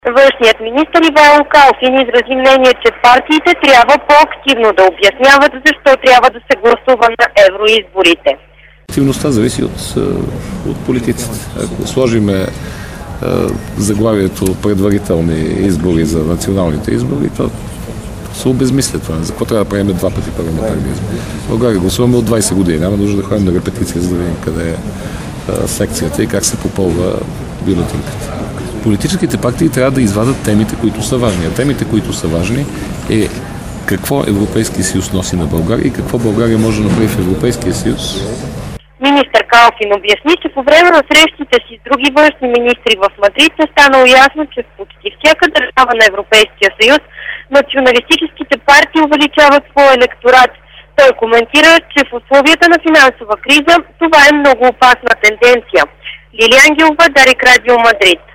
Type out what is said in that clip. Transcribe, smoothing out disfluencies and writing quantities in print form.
Външният министър Ивайло Калфин изрази мнение, че партиите трябва по-активно да обясняват защо трябва да се гласува на евроизборите. Активността зависи от политиците. Ако сложиме заглавието предварителни избори за националните избори, то се обезмисля това. За какво трябва да правим 2 пъти парламентарни избори? В България гласуваме от 20 години. Няма нужда да ходим на репетиция, за да видим къде е секцията и как се попълва бюлетинката. Политическите партии трябва да извадат темите, които са важни. А темите, които са важни, е какво Европейския съюз носи на България и какво България може да направи в Европейския съюз. Министър Калфин обясни, че по време на срещите си с други външни министри в Мадрид е станало ясно, че в почти всяка държава на Европейския съюз националистическите партии увеличават своя електорат. Той коментира, че в условията на финансова криза това е много опасна тенденция. Лилия Ангелова, Дарик Радио, Мадрид.